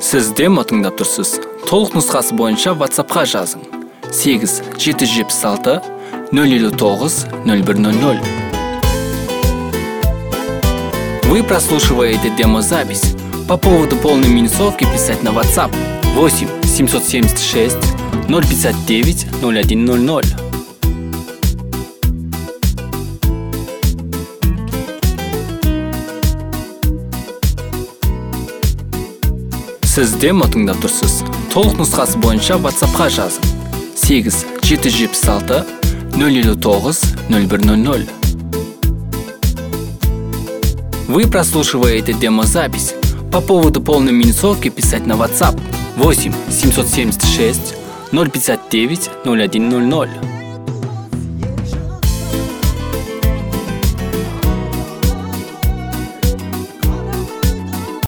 Сіз демо тыңдап тұрсыз. Толық нұсқасы бойынша WhatsApp-қа жазың. 8-776 059 0100. Вы прослушиваете демозапись. По поводу полной минусовки писать на WhatsApp 8 776 059 0100. Сіз демо тыңдап тұрсыз. Толық нұсқасы бойынша WhatsApp-қа жазың. 8-776 059 0100. Вы прослушиваете демозапись. По поводу полной минусовки писать на WhatsApp 8 776 059 0100.